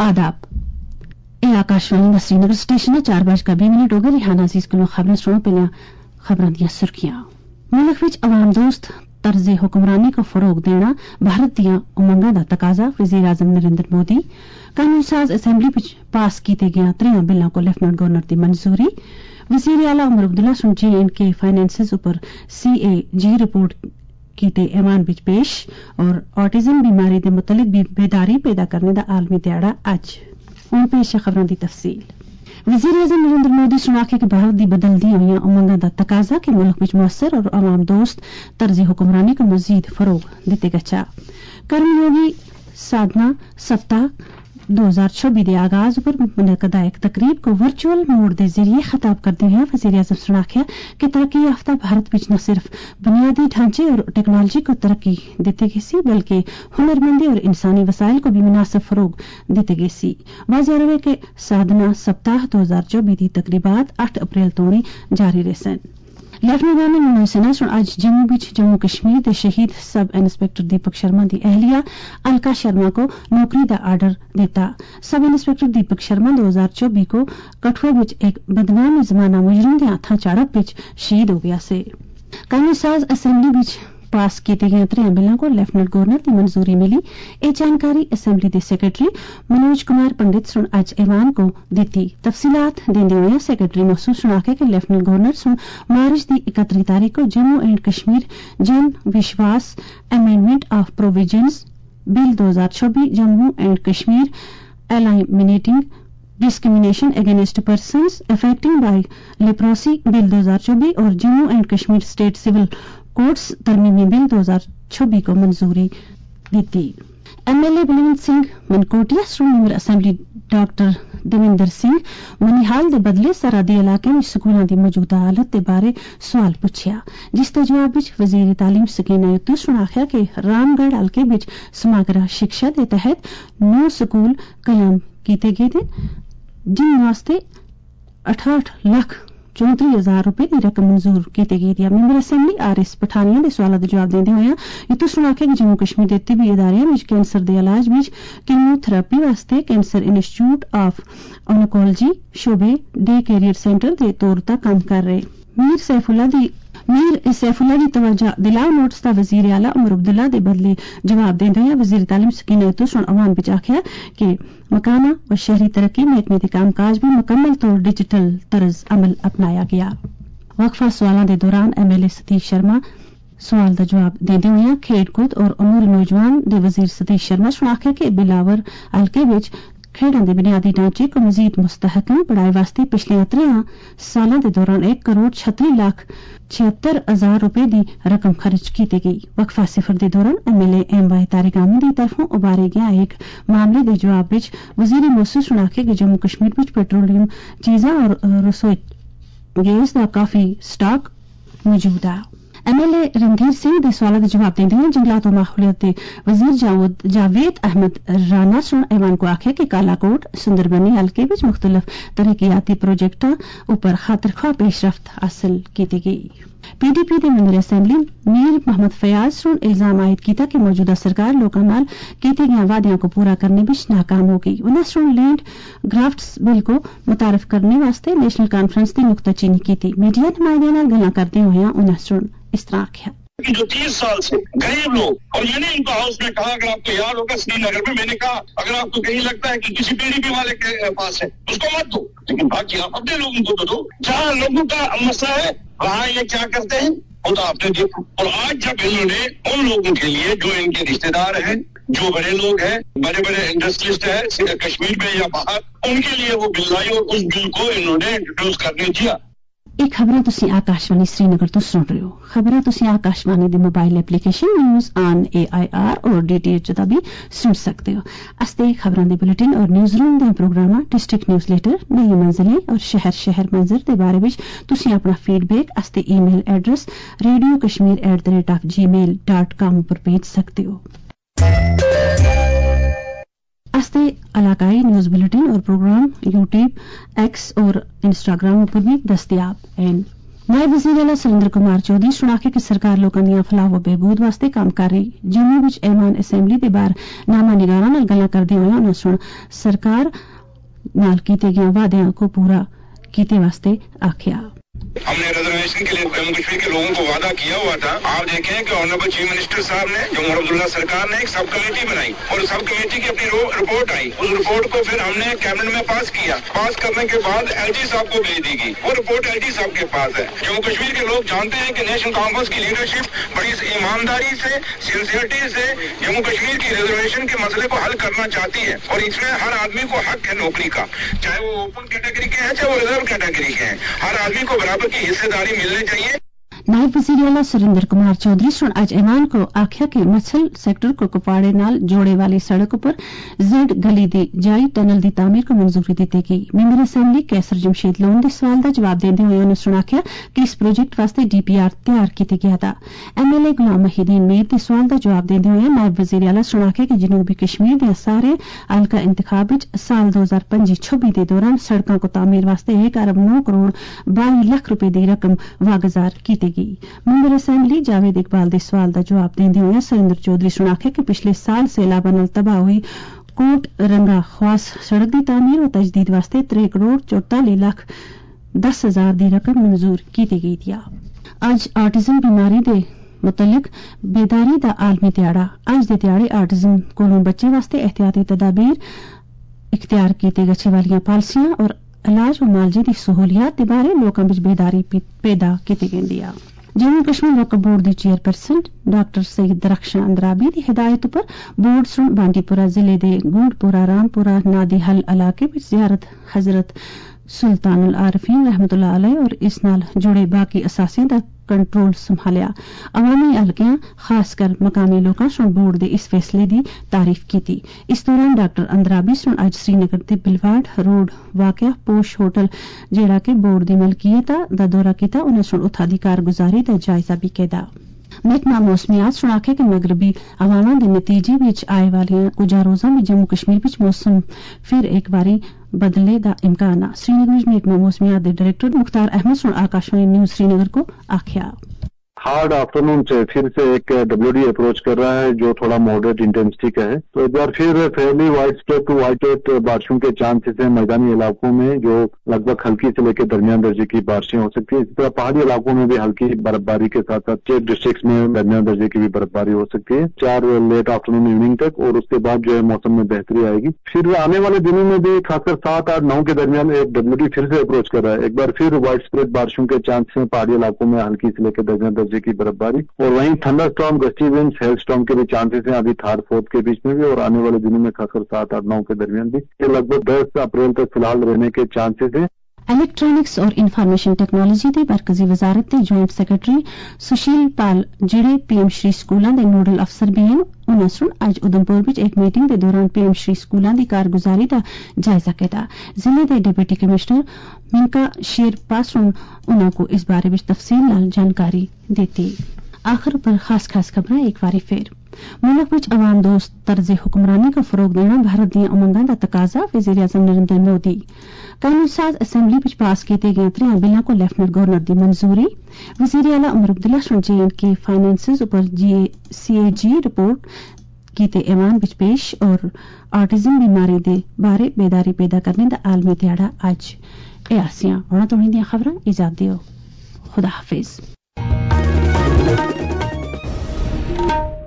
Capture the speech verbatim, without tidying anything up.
आदाब। ए आकाशवाणी श्रीनगर स्टेशन चार बज का बीस मिनट हो गए। रिहाना अजीज को खबरें सुनो। पहले खबरां दी सुर्खियां। मुल्क विच अवाम दोस्त तर्ज हुक्मरानी को फरोग देना भारत दियां उमंगां दा तकाजा। वज़ीर आज़म नरेंद्र मोदी। कानून साज असैम्बली विच पास कीते गए त्रेआं बिल्लां को लेफ्टिनेंट गवर्नर दी मंजूरी। वज़ीर आला उमर अब्दुल्ला सुन जे एंड के फाइनेंसिस उपर सी ए जी रिपोर्ट कीते ऐवान विच पेश। और ऑटिज्म बीमारी दे मुतलिक भी बेदारी पैदा करने दा आलमी दिहाड़ा अज। हुण पेश खबरां दी तफसील। वज़ीर आज़म नरेंद्र मोदी सुन आखे कि भारत दी बदलदी होईयां उमंगां दा तकाजा कि मुल्क विच मुअस्सर और अवाम दोस्त तर्ज हुक्मरानी को मजीद फरोग दित्ते गच्छा। कर्मयोगी साधना सप्ताह दो हजार छब्बीस के आगाज पर मुनक़दा एक तकरीब को वर्चुअल मोड के जरिए खिताब करते हुए वज़ीर आज़म सुन आख्या कि तरक्की याफ्ता भारत विच न सिर्फ बुनियादी ढांचे और टेक्नोलॉजी को तरक्की दिती गई सी बल्कि हुनरमंदी और इंसानी वसाइल को भी मुनासिब फरोग दिते गए सी। वाज़ेह रहे कि साधना सप्ताह दो हजार चौबीस की तकरीबात आठ अप्रैल तोड़ी जारी रहसन। लेफ्टिनेंट गवर्नर मनोज सिन्हा सुन अज जम्मू विच जम्मू कश्मीर के शहीद सब इंस्पैक्टर दीपक शर्मा की अहलिया अलका शर्मा को नौकरी का आर्डर दिता। सब इंस्पैक्टर दीपक शर्मा दो हजार चौबीस को कठुआ विच एक बदनाम जमाना मुजरिम के हथा झड़प विच शहीद हो गया से। कानून साज असैम्बली विच पास किए गए त्रेआं बिलों को लेफ्टिनेंट गवर्नर की मंजूरी मिली। ये जानकारी असैम्बली के सैकटरी मनोज कुमार पंडित सुन अज ऐवान को दी। तफसीलात देंदे हुए सैकटरी महसूस सुन आखे कि लेफ्टिनेंट गवर्नर सुन मार्च की इकतीस तारीख को जम्मू एंड कश्मीर जन विश्वास अमेंडमेंट ऑफ प्रोविजंस बिल दो हजार छब्बीस Jammu and Kashmir eliminating discrimination against persons affecting by leprosy bill दो हजार चौबीस और Jammu and Kashmir state civil courts तरमीमी बिल दो हजार छब्बीस को मंजूरी दी। MLA Balwant Singh Mankotia Srinagar assembly doctor Devinder Singh Manihal के बदले सरहदी इलाके में स्कूलों की मौजूदा हालत के बारे सवाल पूछा, जिसके जवाब में वजीर तालीम सकीना युतूस ने आख्या कि रामगढ़ हल्के में समग्र शिक्षा के तहत नौ स्कूल कयाम किए गए थे जिन वास्ते अठाठ लाख चौंतीस हजार रुपए की रकम मंजूर की गई थी। Member assembly R S Pathania के सवालों का जवाब देते हुए युतूस ने आख्या कि जम्मू कश्मीर के तिबी इदारियां में कैंसर के इलाज में कीमोथेरेपी वास्ते कैंसर इंस्टीट्यूट ऑफ ऑन्कोलॉजी शोबे डे कैरियर सेंटर के तौर पर काम कर रहे। मीर सैफुल्ला दी मीर सैफुल्ला की तवज्जो दिलाओ नोट्स का वजीर आला उमर अब्दुल्ला के बदले जवाब देते हुए वजीर तालीम सकीना युतूस ने अवाम विच आख्या कि मकाना व शहरी तरक्की महकमे के कामकाज में मुकम्मल तौर डिजिटल तर्ज अमल अपनाया गया। वक्फा सवालों के दौरान एमएलए सतीश शर्मा सवाल का जवाब देते हुए खेड कूद और अमूर नौजवान के वजीर सतीश शर्मा ने आख्या कि बिलावर हल्के विच खेडों के बुनियादी ढांचे को मजीद मुस्तहकम बढ़ाए वास्ते पिछले त्रेआं सालों के दौरान एक करोड़ छत्तीस लाख छिहत्तर हजार रुपए की रकम खर्च की गई। वक्फा सिफर के दौरान MLA M Y Tariq Aamir की तरफों उबारे गया एक मामले के जवाब में वजीर महसूस ने आख्या कि जम्मू कश्मीर में पेट्रोलियम चीज़ा और रसोई गैस का काफी स्टॉक मौजूद है। एमएलए रणधीर सिंह के सवालों का जवाब देते हुए जंगलात और माहौलियात के वजीर जावेद अहमद राना सुन ऐवान को आख्या कि कालाकोट सुंदरबनी हल्के में मुख्तलिफ तरक्याती प्रोजेक्टों उपर खातरख्वाह पेशरफ्त हासिल की गई। पीडीपी के मैंबर असैम्बली मीर मोहम्मद फयाज सुन इल्जाम आयद किया कि मौजूदा सरकार लोगों नाल किए गए वादों को पूरा करने में नाकाम हो गई। उन्हें सुन लैंड ग्राफ्ट्स बिल को मुतारफ करने वास्ते नेशनल कॉन्फ्रेंस की नुक्ताचीनी की थी। मीडिया नुमाइंदे नाल गल्लां करते हुए उन्हें सुन इस तरह आख्या कि जो तीस साल से गरीब लोग, और मैंने इनको हाउस में कहा, अगर आपको याद होगा श्रीनगर में मैंने कहा अगर आपको कहीं लगता है कि किसी पीडीपी वाले के पास है उसको मत दो, लेकिन बाकी आप अपने लोगों को तो दो। जहाँ लोगों का मसला है वहाँ ये क्या करते हैं वो तो आपने देखा। और आज जब इन्होंने उन लोगों के लिए जो इनके रिश्तेदार हैं, जो बड़े लोग हैं, बड़े बड़े इंडस्ट्रियलिस्ट हैं कश्मीर में या बाहर, उनके लिए वो बिल लाई और उस बिल को इन्होंने इंट्रोड्यूस करने दिया। ਇਹ ਖਬਰਾਂ ਤੁਸੀਂ ਆਕਾਸ਼ਵਾਣੀ श्रीनगर तो सुन रहे हो। खबरें ਤੁਸੀਂ आकाशवाणी ਦੇ mobile application news on A I R और डीटीएच ਦਾ भी सुन सकते हो। अस्ते खबरों ਦੇ बुलेटिन और न्यूज रूम ਦੇ programme district news letter Nai Manzilein और शहर शहर मंजर ਦੇ बारे ਵਿੱਚ ਤੁਸੀਂ ਆਪਣਾ फीडबैक अस्ते email address radio Kashmir at the rate of Gmail dot com पर भेज सकते हो। अस्ते इलाकाई न्यूज बुलेटिन और प्रोग्राम यूट्यूब एक्स और इंस्टाग्राम पर भी दस्तयाब हैं। نائب وزیر اعلی سریندر کمار چودھری سناخے کہ سرکار لوکاں دیاں فلاح و بہبود واسطے کام کر رہی. جموں وچ ایوان اسمبلی دے باہر نامہ نگاراں نال گلاں کردے ہوئے انہاں سن سرکار نال کیتے گئے وعدیاں کو پورا کیتے واسطے آکھیا. ہم نے ریزرویشن کے لیے جموں کشمیر کے لوگوں کو وعدہ کیا ہوا تھا. آپ دیکھیں کہ آنریبل چیف منسٹر صاحب نے جمہور عبداللہ سرکار نے ایک سب کمیٹی بنائی اور سب کمیٹی کی اپنی رپورٹ آئی. اس رپورٹ کو پھر ہم نے کیبنٹ میں پاس کیا. پاس کرنے کے بعد ایل جی صاحب کو بھیج دی گئی. وہ رپورٹ ایل جی صاحب کے پاس ہے. جموں کشمیر کے لوگ جانتے ہیں کہ نیشنل کانفرنس کی لیڈرشپ بڑی ایمانداری سے سنسیئرٹی سے جموں کشمیر کی ریزرویشن کے مسئلے کو حل کرنا چاہتی ہے اور اس میں ہر آدمی کو حق ہے نوکری کا, چاہے وہ اوپن کیٹیگری کے ہیں چاہے وہ ریزرو کیٹیگری کے ہیں. ہر آدمی کو برابر کی حصے داری ملنی چاہیے. نائب وزیر اعلی سریندر کمار چودھری سن اج ایوان کو آخیا کہ مسل سیکٹر کو کپواڑے نال جوڑے والی سڑک پر زیڈ گلی دی جائی ٹنل دی تعمیر کو منظوری دی گئی. ممبر اسمبلی کیسر جمشید لون دے سوال دا جواب دیندے ہوئے انہوں نے آخیا کہ اس پروجیکٹ واسطے ڈی پی آر تیار کیتے گیا تھا. M L A Ghulam Mohi الدین میر دے سوال دا جواب دیندے ہوئے نائب وزیر اعلی سن آخیا کہ جنوبی کشمیر دے سارے حلقہ انتخاب وچ سال دو ہزار پنجی چھبی دے دوران سڑکاں کو تعمیر واسطے ایک ارب نو کروڑ بائی لاکھ روپے دی رقم واگزار کیتی گئی. ممبر اسمبلی جاوید اقبال دے سوال دا جواب دیندے ہوئے سریندر چودھری سن آخیا کہ پچھلے سال سیلاب نال تباہ ہوئی کوٹ رنگا خواس سڑک دی تعمیر و تجدید واسطے ترے کروڑ چوتالی لاکھ دس ہزار دی رقم منظور کیتی گئی تھی. اج آٹزم بیماری دے متعلق بیداری دا عالمی دیہڑا. اج دے دیہڑے آٹزم کولوں بچے واسطے احتیاطی تدابیر اختیار کیتے گچھے والیاں پالیسیاں اور علاج و معالجے دی سہولیات دے بارے لوکاں وچ بیداری پیدا کیتی گئی ہے. جموں کشمیر وقف بورڈ دی چیئرپرسن ڈاکٹر سید درخشاں اندرابی دی ہدایت پر بورڈ سن بانڈی پورہ ضلع دے گونڈ پورہ رام پورہ نادی حل علاقے وچ زیارت حضرت سلطان العارفین رحمت اللہ علیہ اور اس نال جڑے باقی اثاثے دا کنٹرول سنبھالیا. عوامی حلقیاں خاص کر مقامی لوکاں سن بورڈ دے اس فیصلے دی تعریف کیتی. اس دوران ڈاکٹر اندرابی سن اج سری نگر دے بلواڑ روڈ واقع پوش ہوٹل جیڑا کہ بورڈ دی ملکیت دا دورہ کیتا. انہاں سن اتھا دی کارگزاری دا جائزہ بھی کیتا. محکمہ موسمیات سن آخیا کہ مغربی عواماں دے نتیجے وچ آئے والیاں کچھ روزاں میں جموں کشمیر وچ موسم پھر ایک باری بدلے دا امکان. سری نگر میں محکمہ موسمیات دے ڈائریکٹر مختار احمد سن آکاشوانی نیوز سری نگر کو آخیا ہارڈ آفٹرنون سے پھر سے ایک ڈبلو ڈی اپروچ کر رہا ہے جو تھوڑا ماڈریٹ انٹینسٹی کا ہے. تو ایک بار پھر fairly widespread to white eight بارشوں کے چانسز ہیں میدانی علاقوں میں جو لگ بھگ ہلکی سے لے کے درمیان درجے کی بارشیں ہو سکتی ہیں. اسی طرح پہاڑی علاقوں میں بھی ہلکی برف باری کے ساتھ ساتھ چیک ڈسٹرکٹس میں درمیان درجے کی بھی برف باری ہو سکتی ہے چار لیٹ آفٹرنون ایوننگ تک, اور اس کے بعد جو ہے موسم میں بہتری آئے گی. پھر آنے والے دنوں میں بھی خاص کر سات آٹھ نو کے درمیان ایک ڈبلو ڈی پھر سے اپروچ کر رہا ہے. ایک بار پھر وائڈ اسپریڈ بارشوں کے چانس ہیں پہاڑی علاقوں میں ہلکی سے لے کے درمیان درجے کی برف باری, اور وہیں thunderstorm gusty winds hailstorm کے بھی چانسز ہیں ابھی تھرڈ فورتھ کے بیچ میں بھی, اور آنے والے دنوں میں خاص کر سات آٹھ نو کے درمیان بھی یہ لگ بھگ دس اپریل تک فی الحال رہنے کے چانسز ہیں. الیکٹرانکس اور انفارمیشن ٹیکنالوجی دے مرکزی وزارت کے جوائنٹ سیکرٹری سشیل پال جڑے پی ایم شری سکولوں کے نوڈل افسر بھی ہیں, انہوں سن اج ادھمپور وچ ایک میٹنگ کے دوران پی ایم شری سکولوں کی کارگزاری کا جائزہ کیتا. ضلع کے ڈپٹی کمشنر منکا شیرپا سن انہوں کو اس بارے میں تفصیل نال جانکاری دیتی. آخر پر خاص خاص خبریں ایک باری پھر. ملک وچ عوام دوست طرز حکمرانی کو فروغ دینا بھارت دیا امنگاں دا تقاضا. وزیر اعظم نریندر مودی. قانون ساز اسمبلی وچ پاس کیتے گئے تریاں بلاں کو لیفٹنٹ گورنر دی منظوری. وزیر اعلی عمر عبداللہ سن جے اینڈ کے فائنانسز اوپر جی سی اے جی رپورٹ کیتے ایوان وچ پیش, اور آٹزم بیماری دے بارے بیداری پیدا کرنے دا عالمی دیہڑا اج. اے آسیاں ہونا تو دیاں خبراں اجازت دیو. خدا حافظ.